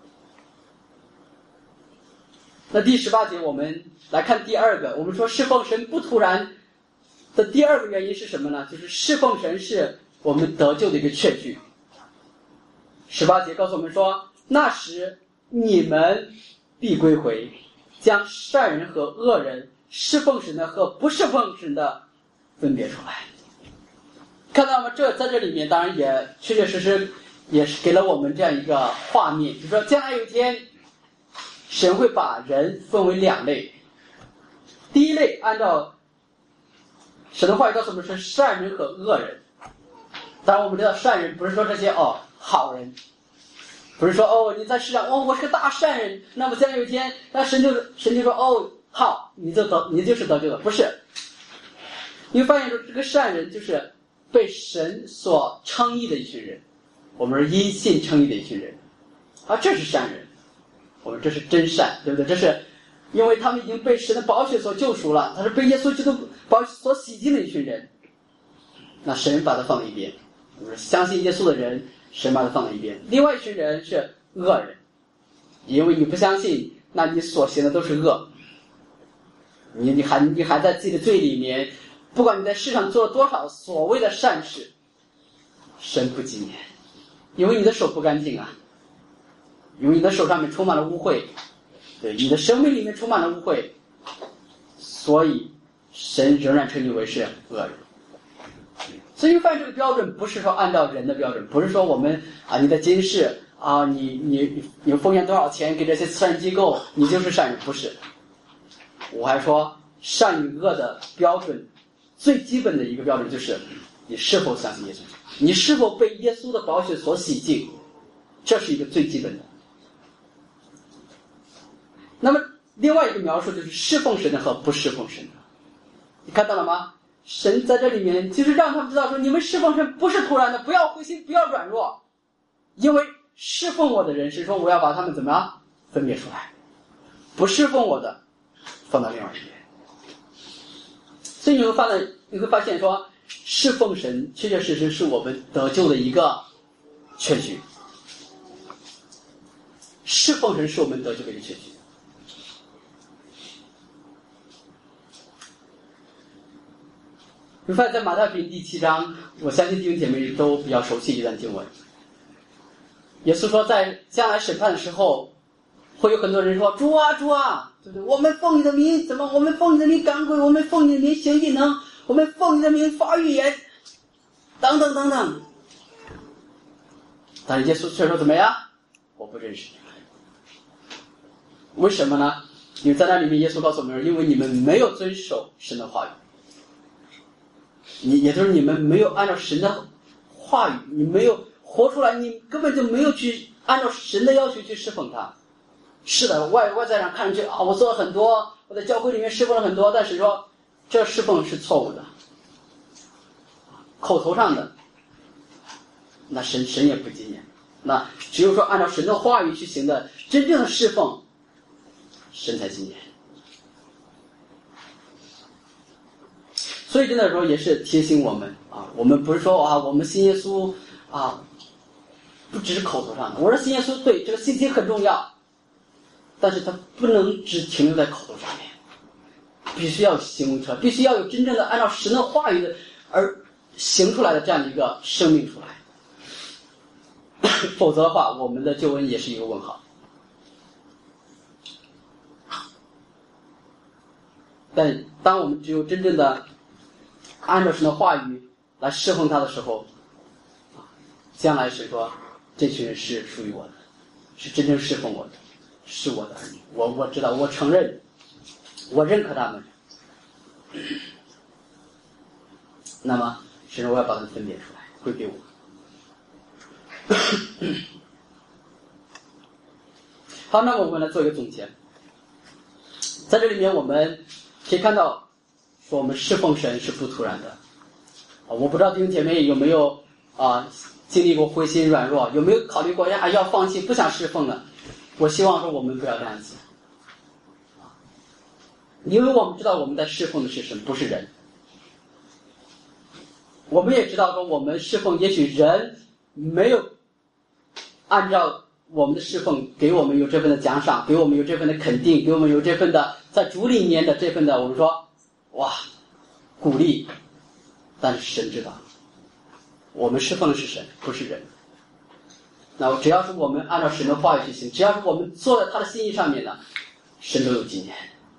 那第十八节我们来看第二个，我们说侍奉神不突然的第二个原因是什么呢？就是侍奉神是我们得救的一个确据。十八节告诉我们说，那时你们必归回，将善人和恶人，侍奉神的和不侍奉神的分别出来。看到吗？这在这里面当然也确确实实也是给了我们这样一个画面，就是说将来有一天神会把人分为两类。第一类按照神的话语告诉我们是善人和恶人。当然我们知道善人不是说这些哦好人，不是说哦你在世上哦我是个大善人，那么将来有一天那神就神就说哦好你就得你就是得救的，不是。你会发现说这个善人就是被神所称义的一群人，我们是因信称义的一群人啊，这是善人，我们这是真善，对不对？这是因为他们已经被神的宝血所救赎了，他是被耶稣基督宝血所洗净的一群人。那神把他放在一边，就是相信耶稣的人，神把他放在一边。另外一群人是恶人， 因为你不相信，那你所行的都是恶。你你还你还在自己的罪里面，不管你在世上做了多少所谓的善事，神不纪念，因为你的手不干净啊，因为你的手上面充满了污秽，对，你的生命里面充满了污秽，所以神仍然称你为是恶人。所以犯这个标准不是说按照人的标准，不是说我们啊你的今世啊你你你奉献多少钱给这些慈善机构，你就是善人，不是。我还说善与恶的标准，最基本的一个标准就是你是否相信耶稣，你是否被耶稣的宝血所洗净，这是一个最基本的。那么另外一个描述就是侍奉神的和不侍奉神的，你看到了吗？神在这里面就是让他们知道说，你们侍奉神不是突然的，不要灰心，不要软弱，因为侍奉我的人是说我要把他们怎么样分别出来，不侍奉我的放到另外一边。所以你会发现，你会发现说，侍奉神确确实实是我们得救的一个确据。侍奉神是我们得救的一个确据。你发现在马太福音第七章，我相信弟兄姐妹都比较熟悉一段经文。耶稣说，在将来审判的时候，会有很多人说：“主啊，主啊，对不对？我们奉你的名，怎么？我们奉你的名赶鬼，我们奉你的名行异能，我们奉你的名发预言，等等等等。”但是耶稣却说：“怎么样？我不认识你们。”为什么呢？因为在那里面，耶稣告诉我们，因为你们没有遵守神的话语。你也就是你们没有按照神的话语，你没有活出来，你根本就没有去按照神的要求去侍奉他。是的，外外在上看上去啊，我做了很多，我在教会里面侍奉了很多，但是说这侍奉是错误的，口头上的，那神神也不纪念。那只有说按照神的话语去行的真正的侍奉，神才纪念。所以真的说也是提醒我们啊，我们不是说啊，我们信耶稣啊，不只是口头上的。我说信耶稣，对，这个信心很重要，但是它不能只停留在口头上面，必须要有行为出来，必须要有真正的按照神的话语的而行出来的这样的一个生命出来，否则的话，我们的救恩也是一个问号。但当我们只有真正的按照神的话语来侍奉他的时候，将来神说这群人是属于我的，是真正侍奉我的，是我的儿女，我我知道，我承认，我认可他们。那么神说我要把他们分别出来，归给我。好，那么我们来做一个总结。在这里面我们可以看到说我们侍奉神是不突然的啊！我不知道弟兄姐妹有没有啊经历过灰心软弱，有没有考虑过呀要放弃不想侍奉了？我希望说我们不要这样子啊，因为我们知道我们在侍奉的是神，不是人。我们也知道说我们侍奉，也许人没有按照我们的侍奉给我们有这份的奖赏，给我们有这份的肯定，给我们有这份的在主里面的这份的我们说哇鼓励，但是神知道我们侍奉的是神，不是人。那只要是我们按照神的话语去行，只要是我们做在他的心意上面的，神都有纪念。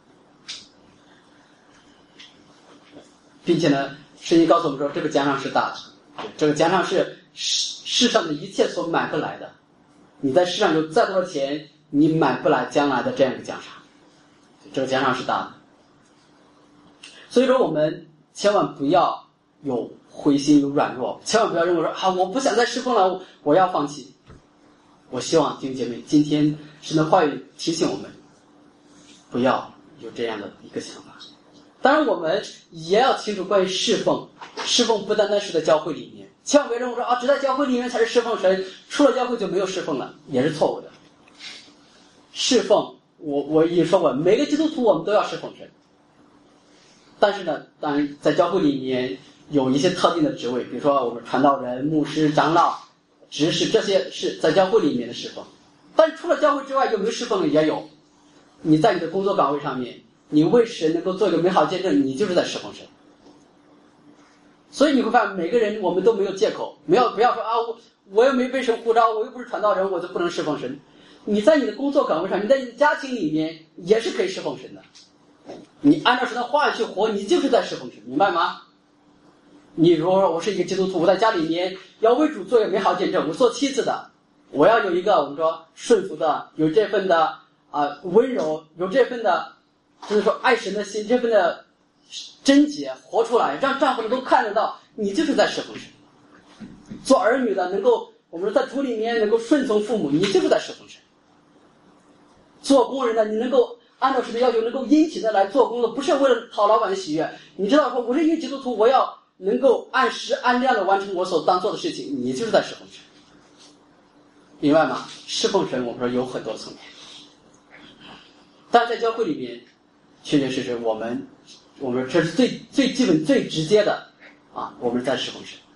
并且呢，圣经告诉我们说这个奖赏是大的，这个奖赏是世世上的一切所买不来的。你在世上有再多的钱，你买不来将来的这样一个奖赏，这个奖赏是大的。所以说我们千万不要有灰心有软弱，千万不要认为说啊我不想再侍奉了，我要放弃。我希望弟兄姐妹今天神的话语提醒我们不要有这样的一个想法。当然我们也要清楚关于侍奉，侍奉不单单是在教会里面，千万别认为说啊只在教会里面才是侍奉神，出了教会就没有侍奉了，也是错误的。侍奉我我已经说过，每个基督徒我们都要侍奉神，但是呢当然在教会里面有一些特定的职位，比如说我们传道人、牧师、长老、执事，这些是在教会里面的侍奉。 但除了教会之外，有没有侍奉也有。你在你的工作岗位上面，你为神能够做一个美好见证，你就是在侍奉神。所以你会发现，每个人我们都没有借口，没有不要说啊，我我又没被神呼召，我又不是传道人，我就不能侍奉神。你在你的工作岗位上，你在你的家庭里面也是可以侍奉神的。你按照神的话语去活，你就是在侍奉神，明白吗？你如果说我是一个基督徒，我在家里面要为主做一个美好见证，我做妻子的，我要有一个我们说顺服的，有这份的啊、呃、温柔，有这份的就是说爱神的心，这份的贞洁活出来，让丈夫们都看得到，你就是在侍奉神。做儿女的能够我们说在主里面能够顺从父母，你就是在侍奉神。做工人的，你能够按照神的要求，能够殷勤的来做工作，不是为了讨老板的喜悦。你知道说，我是一个基督徒，我要能够按时按量的完成我所当做的事情，你就是在侍奉神，明白吗？侍奉神，我们说有很多层面，但是在教会里面，确确实实我们，我们这是最最基本、最直接的啊，我们在侍奉神。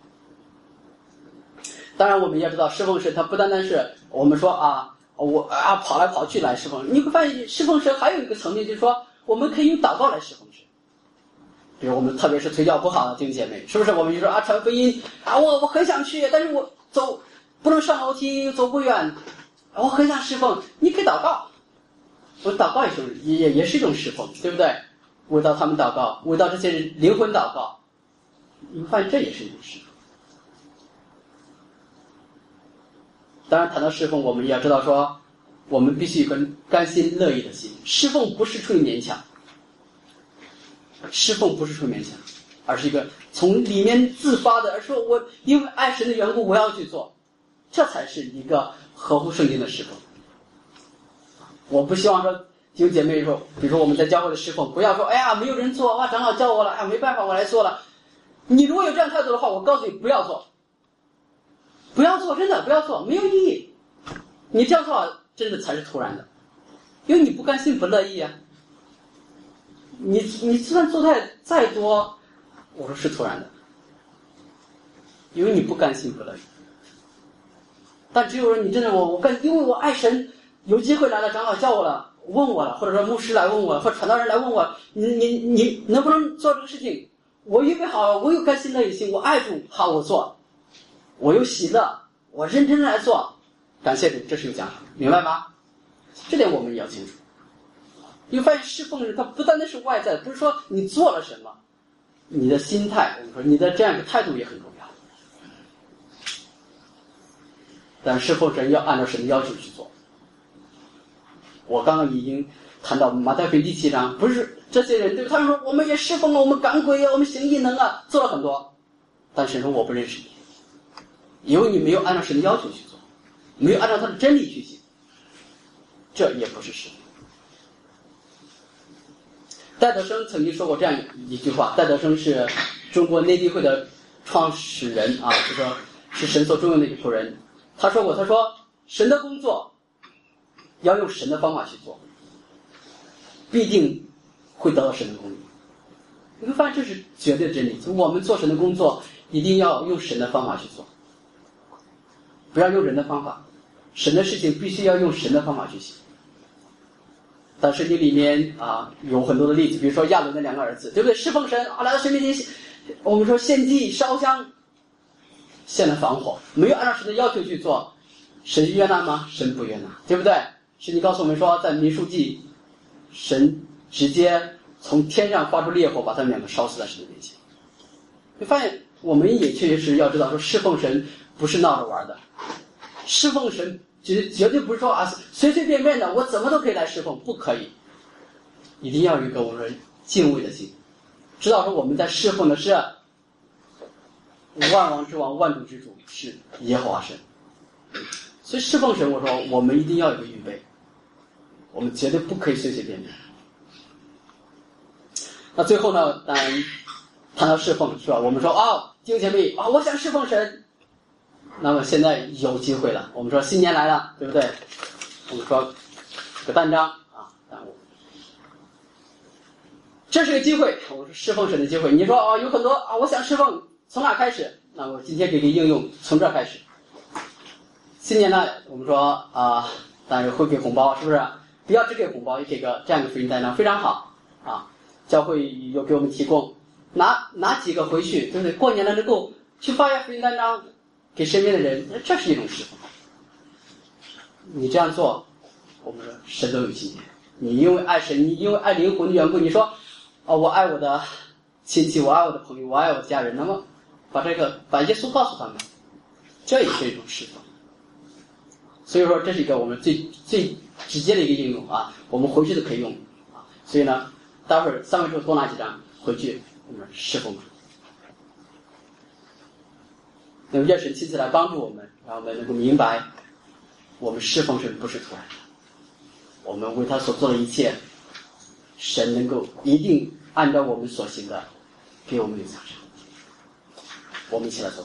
当然，我们也知道，侍奉神它不单单是我们说啊。我啊，跑来跑去来侍奉，你会发现侍奉神还有一个层面，就是说我们可以用祷告来侍奉神。比如我们特别是腿脚不好的弟兄姐妹，是不是？我们就说啊，传福音啊，我我很想去，但是我走不能上楼梯，走不远，我很想侍奉。你可以祷告，我祷告也是也也是一种侍奉，对不对？为到他们祷告，为到这些人灵魂祷告，你会发现这也是一种侍奉。当然谈到侍奉，我们也要知道说，我们必须有个甘心乐意的心。侍奉不是出于勉强，侍奉不是出于勉强，而是一个从里面自发的，而说我因为爱神的缘故我要去做，这才是一个合乎圣经的侍奉。我不希望说弟兄姐妹说，比如说我们在教会的侍奉，不要说哎呀没有人做，哇长老叫我了，哎呀没办法我来做了。你如果有这样态度的话，我告诉你不要做。不要做，真的不要做，没有意义。你这样做真的才是突然的，因为你不甘心不乐意啊。你你就算做太再多，我说是突然的，因为你不甘心不乐意。但只有说你真的我我干，因为我爱神，有机会来了，长老叫我了，问我了，或者说牧师来问我，或者传道人来问我，你你你能不能做这个事情？我预备好，我有甘心乐意心，我爱主，好我做。我有喜乐，我认真来做，感谢主，这是有奖赏，明白吗？这点我们也要清楚。你会发现侍奉人，它不单单是外在的，不是说你做了什么，你的心态，我们说你的这样一个态度也很重要。但侍奉神要按照神的要求去做。我刚刚已经谈到马太福音第七章，不是这些人对他们说，我们也侍奉了，我们赶鬼啊，我们行异能啊，做了很多，但神说我不认识你。因为你没有按照神的要求去做，没有按照他的真理去行，这也不是事。戴德生曾经说过这样一句话，戴德生是中国内地会的创始人啊，就说是神所重用的一个仆人。他说过，他说神的工作要用神的方法去做，必定会得到神的公义。你会发现这是绝对真理，就我们做神的工作一定要用神的方法去做，不要用人的方法，神的事情必须要用神的方法去行。但圣经里面啊有很多的例子，比如说亚伦的两个儿子，对不对？侍奉神啊，来到神面前，我们说献祭烧香，献了防火，没有按照神的要求去做，神悦纳吗？神不悦纳，对不对？圣经告诉我们说，在民数记，神直接从天上发出烈火，把他们两个烧死在神的面前。你发现我们也确实是要知道说，侍奉神不是闹着玩的，侍奉神绝绝对不是说啊随随便便的我怎么都可以来侍奉，不可以，一定要有一个我们敬畏的心，知道说我们在侍奉的是万王之王、万主之主，是耶和华神。所以侍奉神，我说我们一定要有个预备，我们绝对不可以随随便便。那最后呢，当然谈到侍奉是吧？我们说啊，弟兄姐妹啊，我想侍奉神。那么现在有机会了，我们说新年来了，对不对？我们说个单张啊，耽误。这是个机会，我说侍奉神的机会。你说啊，有很多啊，我想侍奉，从哪开始？那我今天给个应用，从这儿开始。 新年呢，我们说啊、呃，当然会给红包，是不是？不要只给红包，也给个这样的福音袋呢，非常好啊。教会有给我们提供，拿拿几个回去，对不对？过年了能够去发下福音单张给身边的人，这是一种侍奉。你这样做，我们说神都有纪念。你因为爱神，你因为爱灵魂的缘故，你说哦，我爱我的亲戚，我爱我的朋友，我爱我的家人，那么把这个把耶稣告诉他们，这也是一种侍奉。所以说，这是一个我们最最直接的一个应用啊，我们回去都可以用啊。所以呢，待会儿三位之后多拿几张回去，我们侍奉主。那么愿神亲自来帮助我们，让我们能够明白，我们侍奉神不是突然的，我们为他所做的一切，神能够一定按照我们所行的，给我们有奖赏。我们一起来做。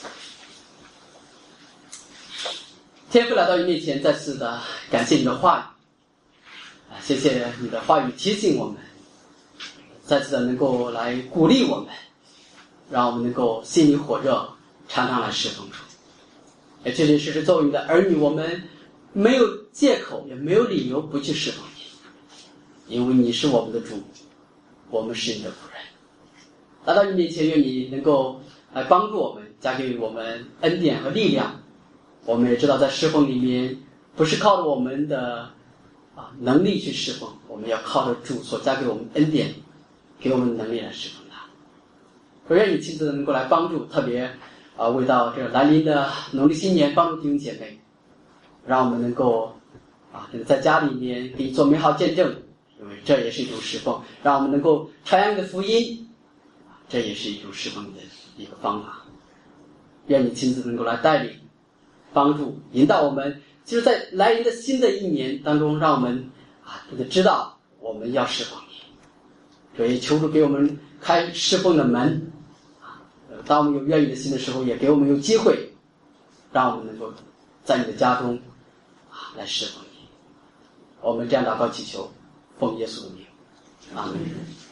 天父来到你面前，再次的感谢你的话语，啊，谢谢你的话语提醒我们，再次的能够来鼓励我们，让我们能够心里火热，常常来侍奉主。也确确实实作为你的儿女，我们没有借口，也没有理由不去侍奉你，因为你是我们的主，我们是你的仆人。来到你面前，愿你能够来帮助我们，加给我们恩典和力量。我们也知道，在侍奉里面，不是靠着我们的啊能力去侍奉，我们要靠着主所加给我们恩典，给我们能力来侍奉他。我愿你亲自能够来帮助，特别啊为到这个来临的农历新年，帮助弟兄姐妹，让我们能够啊在家里面给你做美好见证，因为这也是一种侍奉；让我们能够传扬你的福音，这也是一种侍奉的一个方法。愿你亲自能够来带领、帮助、引导我们，就是在来临的新的一年当中，让我们啊知道我们要侍奉你。所以求主给我们开侍奉的门，啊，当我们有愿意的心的时候，也给我们有机会，让我们能够在你的家中啊来侍奉你。我们这样祷告祈求，奉耶稣的名，阿门。